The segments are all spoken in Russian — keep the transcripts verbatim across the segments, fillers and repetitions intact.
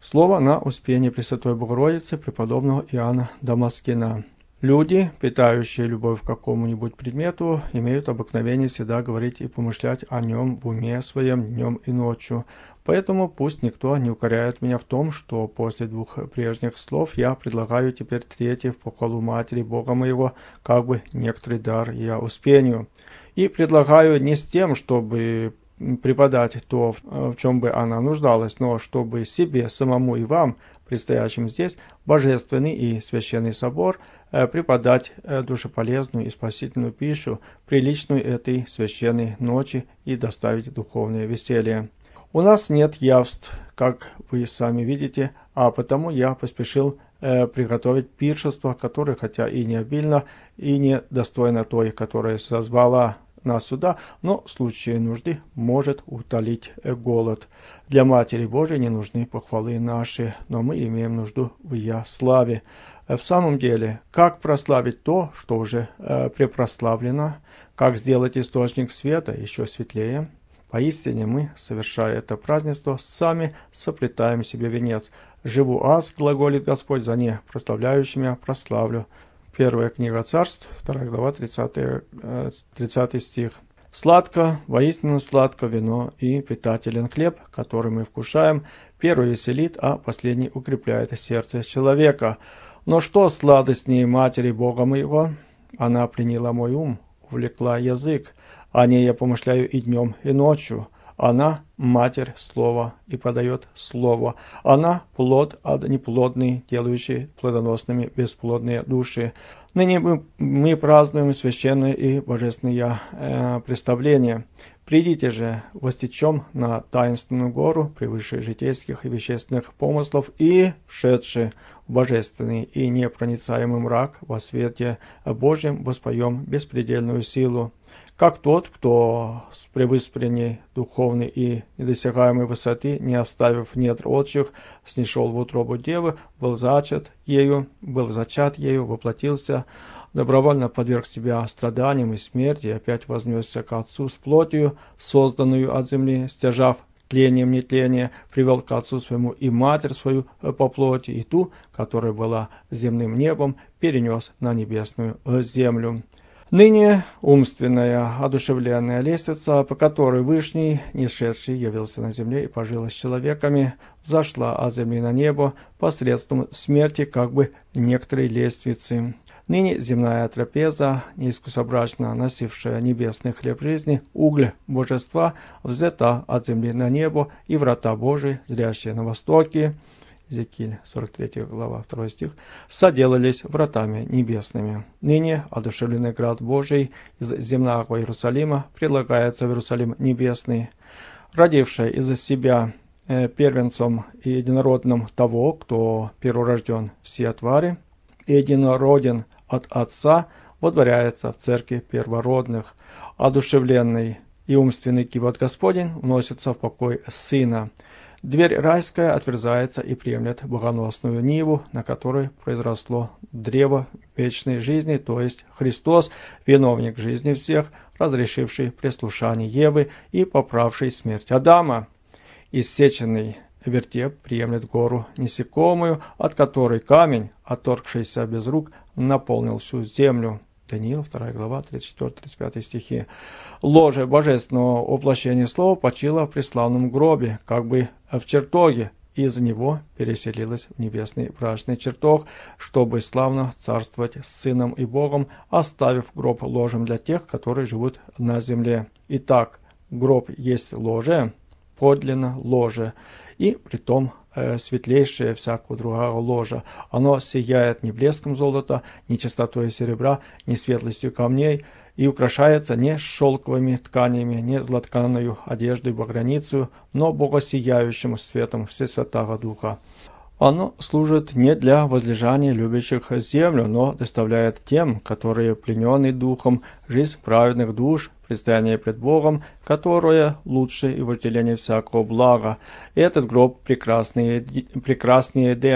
Слово на Успение Пресвятой Богородицы преподобного Иоанна Дамаскина. Люди, питающие любовь к какому-нибудь предмету, имеют обыкновение всегда говорить и помышлять о нем в уме своем днем и ночью. Поэтому пусть никто не укоряет меня в том, что после двух прежних слов я предлагаю теперь третье в похвалу Матери Бога моего, как бы некоторый дар я Успению. И предлагаю не с тем, чтобы преподать то, в чем бы она нуждалась, но чтобы себе самому и вам, предстоящим здесь, божественный и священный собор, преподать душеполезную и спасительную пищу, приличную этой священной ночи и доставить духовное веселье. У нас нет явств, как вы сами видите, а потому я поспешил э, приготовить пиршество, которое, хотя и не обильно, и не достойно той, которая созвала нас сюда, но в случае нужды может утолить голод. Для Матери Божией не нужны похвалы наши, но мы имеем нужду в ее славе. В самом деле, как прославить то, что уже э, препрославлено, как сделать источник света еще светлее? Поистине мы, совершая это празднество, сами соплетаем себе венец. «Живу аз, глаголит Господь, за не прославляющими прославлю». Первая книга Царств, вторая глава, тридцатый, тридцатый стих. «Сладко, воистину сладко вино и питателен хлеб, который мы вкушаем. Первый веселит, а последний укрепляет сердце человека. Но что сладостнее Матери Бога моего? Она пленила мой ум, увлекла язык. О ней я помышляю и днем, и ночью. Она – Матерь Слова и подает Слово. Она – плод от неплодный, делающий плодоносными бесплодные души. Ныне мы, мы празднуем священное и божественное э, представление. Придите же, востечем на таинственную гору, превыше житейских и вещественных помыслов, и, вшедши в божественный и непроницаемый мрак, во свете Божьем воспоем беспредельную силу. Как тот, кто с превыспренней духовной и недосягаемой высоты, не оставив недр отчих, снишел в утробу девы, был зачат ею, был зачат ею, воплотился, добровольно подверг себя страданиям и смерти, и опять вознесся к Отцу с плотью, созданную от земли, стяжав тлением нетления, привел к Отцу своему и Матерь свою по плоти, и ту, которая была земным небом, перенес на небесную землю. Ныне умственная, одушевленная лестница, по которой Вышний, несшедший, явился на земле и пожил с человеками, взошла от земли на небо посредством смерти как бы некоторой лестницы. Ныне земная трапеза, неискусобрачно носившая небесный хлеб жизни, уголь божества, взята от земли на небо, и врата Божии, зрящие на востоке, Иезекииль, сорок третья глава, второй стих, соделались вратами небесными. Ныне одушевленный град Божий из земного Иерусалима предлагается в Иерусалим небесный, родивший из себя э, первенцом и единородным того, кто перворожден все твари, и единороден от Отца, водворяется в церкви первородных. Одушевленный и умственный кивот Господень вносится в покой Сына. Дверь райская отверзается и приемлет богоносную ниву, на которой произросло древо вечной жизни, то есть Христос, виновник жизни всех, разрешивший прислушание Евы и поправший смерть Адама. Иссеченный вертеп приемлет гору несекомую, от которой камень, отторгшийся без рук, наполнил всю землю. Даниил, вторая глава, тридцать четвёртый тридцать пятый стихи. Ложе божественного воплощения слова почило в преславном гробе, как бы в чертоге, и из него переселилась в небесный брачный чертог, чтобы славно царствовать с Сыном и Богом, оставив гроб ложем для тех, которые живут на земле. Итак, гроб есть ложе, подлинно ложе, и притом э, светлейшее всякого другого ложа. Оно сияет не блеском золота, не чистотой серебра, не светлостью камней, и украшается не шелковыми тканями, не златканную одеждой баграницу, но богосияющим светом Всесвятого Духа. Оно служит не для возлежания любящих землю, но доставляет тем, которые пленены духом, жизнь праведных душ, предстояние пред Богом, которое лучше и вожделение всякого блага. Этот гроб прекраснее, прекраснее Эдема,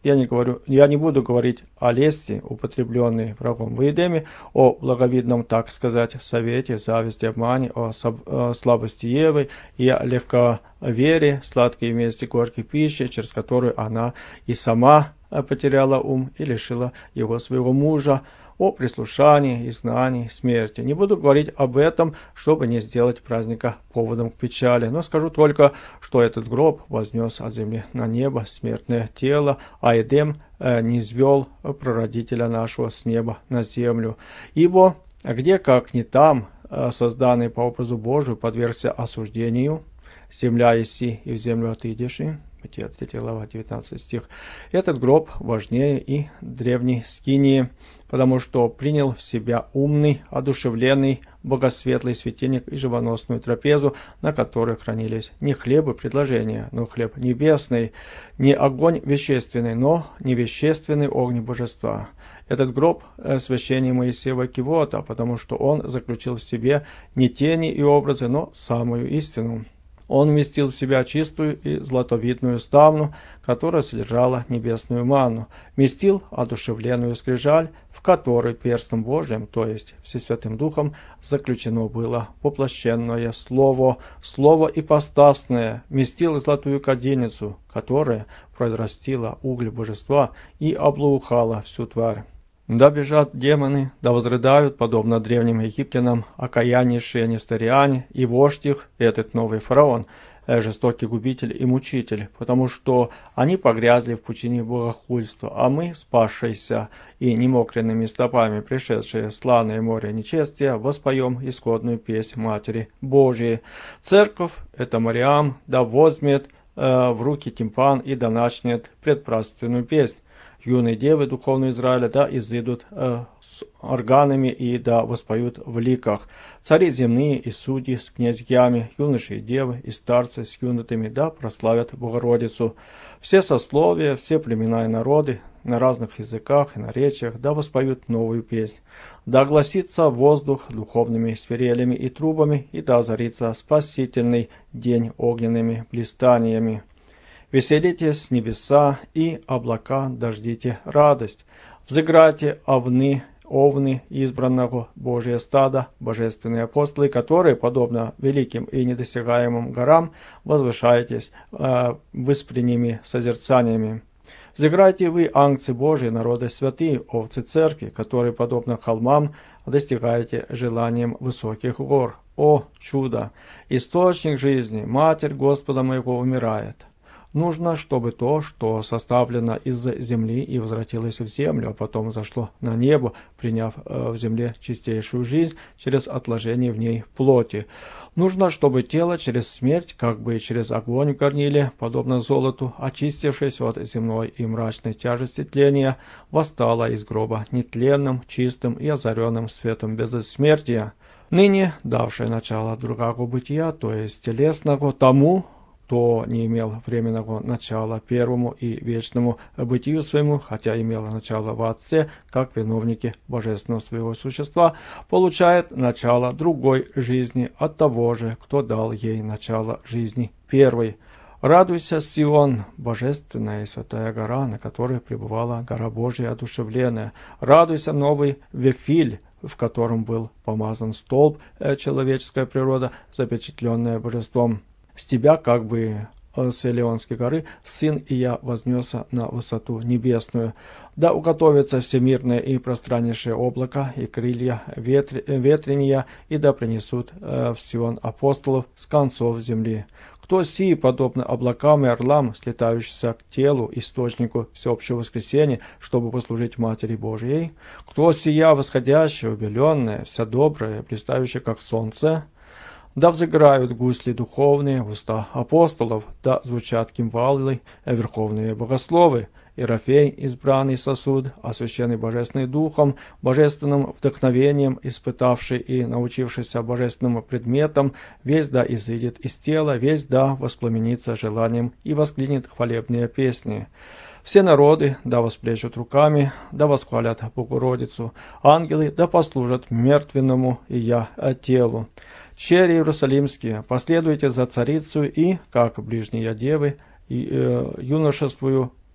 Я не, говорю, я не буду говорить о лести, употребленной врагом в Эдеме, о благовидном, так сказать, совете, зависти, обмане, о, о слабости Евы и о легковерии, сладкой вместе горькой пищи, через которую она и сама потеряла ум и лишила его своего мужа, о прислушании, изгнании, смерти. Не буду говорить об этом, чтобы не сделать праздника поводом к печали, но скажу только, что этот гроб вознес от земли на небо смертное тело, а Эдем э, низвел прародителя нашего с неба на землю. Ибо где, как не там, э, созданный по образу Божию, подвергся осуждению, земля еси, и в землю отыдешь. Бытие третья глава, девятнадцатый стих. Этот гроб важнее и древней скинии, потому что принял в себя умный, одушевленный, богосветлый светильник и живоносную трапезу, на которой хранились не хлебы предложения, но хлеб небесный, не огонь вещественный, но невещественный огонь божества. Этот гроб – священие Моисеева кивота, потому что он заключил в себе не тени и образы, но самую истину. Он вместил в себя чистую и златовидную ставну, которая содержала небесную манну, вместил одушевленную скрижаль, в которой перстом Божиим, то есть Всесвятым Духом, заключено было воплощенное Слово, Слово ипостасное, вместил золотую кадильницу, которая произрастила уголь божества и облаухала всю тварь. Да бежат демоны, да возрыдают, подобно древним египтянам, окаяннейшие несториане, и вождь их, этот новый фараон, жестокий губитель и мучитель, потому что они погрязли в пучине богохульства, а мы, спасшиеся и немокренными стопами, пришедшие в славное море нечестия, воспоем исходную песнь Матери Божией. Церковь, это Мариам, да возьмет э, в руки тимпан и да начнет предпразднственную песнь. Юные девы духовного Израиля да изыдут э, с органами и да воспоют в ликах. Цари земные и судьи с князьями, юноши и девы и старцы с юнотами да прославят Богородицу. Все сословия, все племена и народы на разных языках и наречиях да воспоют новую песнь. Да огласится воздух духовными свирелями и трубами, и да озарится спасительный день огненными блистаниями. Веселитесь, небеса, и облака дождите радость. Взыграйте, овны, овны избранного Божия стада, божественные апостолы, которые, подобно великим и недосягаемым горам, возвышаетесь э, выспренними созерцаниями. Взыграйте вы, ангцы Божии, народы святые, овцы церкви, которые, подобно холмам, достигаете желанием высоких гор. О, чудо! Источник жизни, Матерь Господа моего умирает. Нужно, чтобы то, что составлено из земли и возвратилось в землю, а потом зашло на небо, приняв в земле чистейшую жизнь через отложение в ней плоти. Нужно, чтобы тело через смерть, как бы через огонь в горниле, подобно золоту, очистившись от земной и мрачной тяжести тления, восстало из гроба нетленным, чистым и озаренным светом бессмертия, ныне давшее начало другого бытия, то есть телесного, тому, кто не имел временного начала первому и вечному бытию своему, хотя имело начало в Отце, как виновники божественного своего существа, получает начало другой жизни от того же, кто дал ей начало жизни первой. Радуйся, Сион, божественная и святая гора, на которой пребывала гора Божия одушевленная. Радуйся, новый Вифиль, в котором был помазан столб, человеческая природа, запечатленная божеством. С тебя, как бы с Илионской горы, сын и я вознесся на высоту небесную. Да уготовится всемирное и пространнейшее облако, и крылья ветр... ветрения, и да принесут э, в Сион апостолов с концов земли. Кто сии, подобно облакам и орлам, слетающимся к телу, источнику всеобщего воскресения, чтобы послужить Матери Божией? Кто сия, восходящая, убеленная, вся добрая, блистающая, как солнце? Да взыграют гусли духовные в уста апостолов, да звучат кимвалы верховные богословы, Иерофей, избранный сосуд, освященный Божественным Духом, божественным вдохновением, испытавший и научившийся божественным предметам, весь да изыдет из тела, весь да воспламенится желанием и воскликнет хвалебные песни. Все народы да восплещут руками, да восхвалят Богородицу, ангелы да послужат мертвенному и я телу. Чери Иерусалимские, последуйте за царицей и, как ближние девы, и, э, юношествую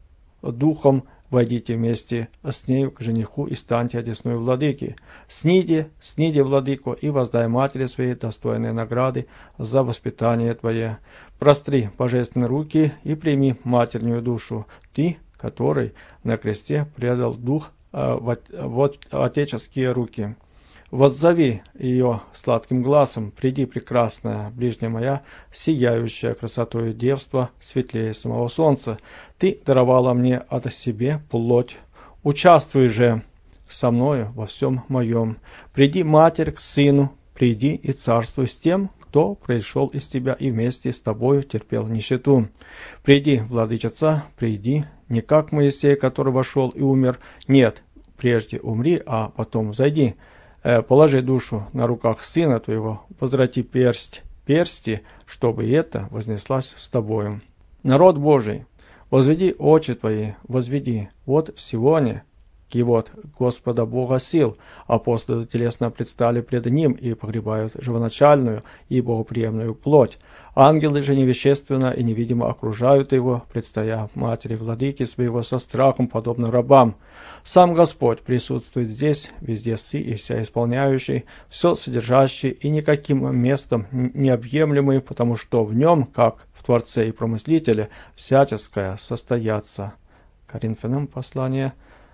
духом, войдите вместе с нею к жениху и станьте одесную владыки. Сниди, сниди, владыко, и воздай матери своей достойные награды за воспитание твое. Простри божественные руки и прими матернюю душу, ты, который на кресте предал дух э, в, в отеческие руки. Воззови ее сладким глазом, приди, прекрасная, ближняя моя, сияющая красотою девства, светлее самого солнца. Ты даровала мне от себе плоть. Участвуй же со мною во всем моем. Приди, Матерь, к Сыну, приди и царствуй с тем, кто пришел из тебя и вместе с тобою терпел нищету. Приди, Владычица, приди, не как Моисей, который вошел и умер. Нет, прежде умри, а потом зайди. Положи душу на руках Сына Твоего, возврати персть, персти, чтобы это вознеслась с Тобою. Народ Божий, возведи очи Твои, возведи, вот сегодня, кивот Господа Бога сил, апостолы телесно предстали пред Ним и погребают живоначальную и богоприемную плоть. Ангелы же невещественно и невидимо окружают Его, предстоя Матери Владыки своего со страхом, подобно рабам. Сам Господь присутствует здесь, везде сы и вся исполняющий, все содержащий и никаким местом необъемлемый, потому что в Нем, как в Творце и Промыслителе, всяческое состоятся. Коринфянам послание,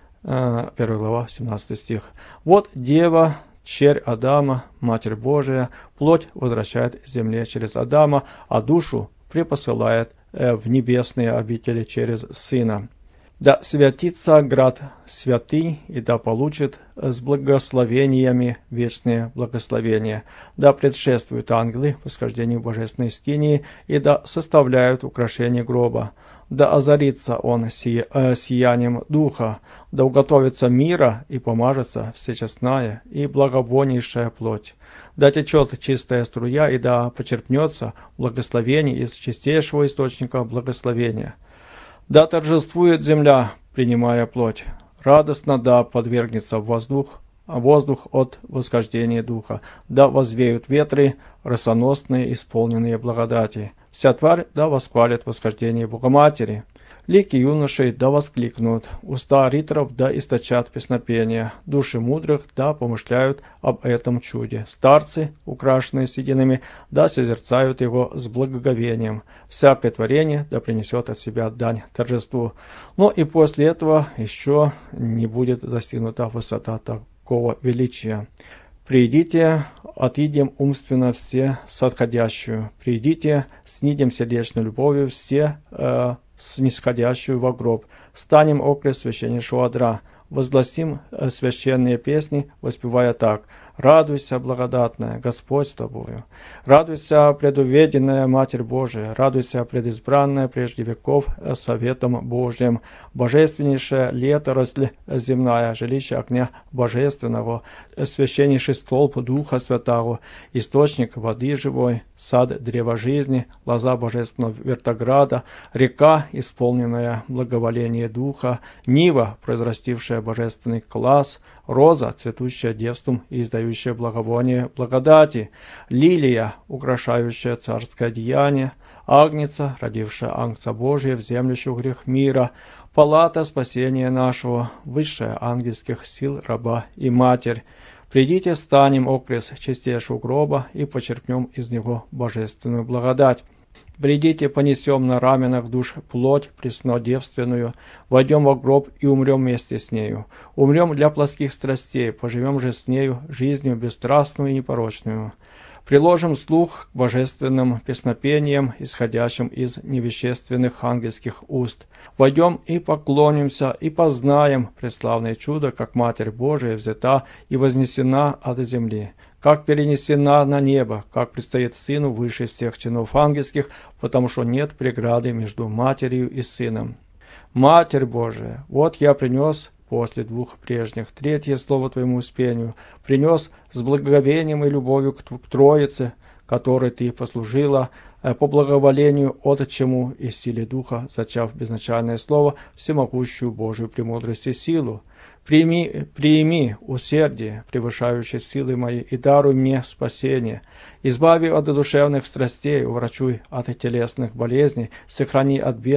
первая глава, семнадцатый стих. Вот Дева, черь Адама, Матерь Божия, плоть возвращает земле через Адама, а душу припосылает в небесные обители через Сына. Да святится град святый, и да получит с благословениями вечные благословения. Да предшествуют ангелы восхождению божественной скинии, и да составляют украшение гроба. Да озарится он си, э, сиянием духа, да уготовится мира и помажется всечестная и благовоннейшая плоть. Да течет чистая струя, и да почерпнется благословение из чистейшего источника благословения. Да торжествует земля, принимая плоть. Радостно да подвергнется воздух, воздух от восхождения духа. Да возвеют ветры, росоносные, исполненные благодати. Вся тварь да восхвалит восхождение Богоматери. Лики юношей да воскликнут, уста риторов да источат песнопения, души мудрых да помышляют об этом чуде. Старцы, украшенные сединами, да созерцают его с благоговением. Всякое творение да принесет от себя дань торжеству. Но и после этого еще не будет достигнута высота такого величия. Придите, отъедем умственно все сотходящую. Придите, снидем сердечной любовью все э, снисходящую во гроб. Станем окрест священнейшего одра. Возгласим священные песни, воспевая так. Радуйся, благодатная, Господь с тобою. Радуйся, предуведенная Матерь Божия. Радуйся, предизбранная прежде веков советом Божьим. Божественнейшее лето росль земная, жилище огня божественного, священнейший столб Духа Святого, источник воды живой, сад древа жизни, лоза божественного вертограда, река, исполненная благоволение Духа, нива, произрастившая божественный класс, роза, цветущая девством и издающая благовоние благодати, лилия, украшающая царское деяние, агнца, родившая Агнца Божия, вземлющую грех мира, палата спасения нашего, высшая ангельских сил раба и матерь. Придите, станем окрест чистейшего гроба и почерпнем из него божественную благодать. Придите, понесем на раменах душ плоть преснодевственную, войдем во гроб и умрем вместе с нею. Умрем для плотских страстей, поживем же с нею жизнью бесстрастную и непорочную. Приложим слух к божественным песнопениям, исходящим из невещественных ангельских уст. Войдем и поклонимся, и познаем преславное чудо, как Матерь Божия взята и вознесена от земли, как перенесена на небо, как предстоит Сыну выше всех чинов ангельских, потому что нет преграды между Матерью и Сыном. Матерь Божия, вот я принес после двух прежних третье слово Твоему успению, принес с благоговением и любовью к Троице, которой Ты послужила, по благоволению от чему и силе Духа, зачав безначальное слово, всемогущую Божию премудрость и силу. Прими, прими усердие, превышающее силы мои, и даруй мне спасение. Избави от душевных страстей, уврачуй от телесных болезней, сохрани от бед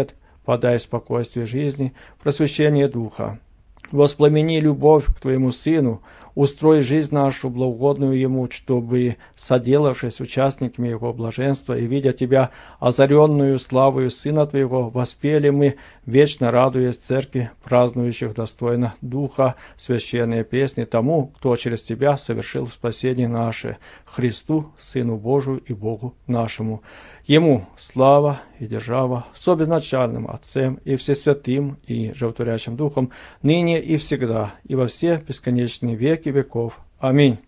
подай спокойствие жизни, просвещение духа. Воспламени любовь к Твоему Сыну, устрой жизнь нашу благоугодную Ему, чтобы, соделавшись участниками Его блаженства и видя Тебя, озаренную славою Сына Твоего, воспели мы, вечно радуясь церкви, празднующих достойно Духа, священные песни тому, кто через Тебя совершил спасение наше, Христу, Сыну Божию и Богу нашему. Ему слава и держава с обезначальным Отцем и Всесвятым и Животворящим Духом, ныне и всегда, и во все бесконечные веки веков. Аминь.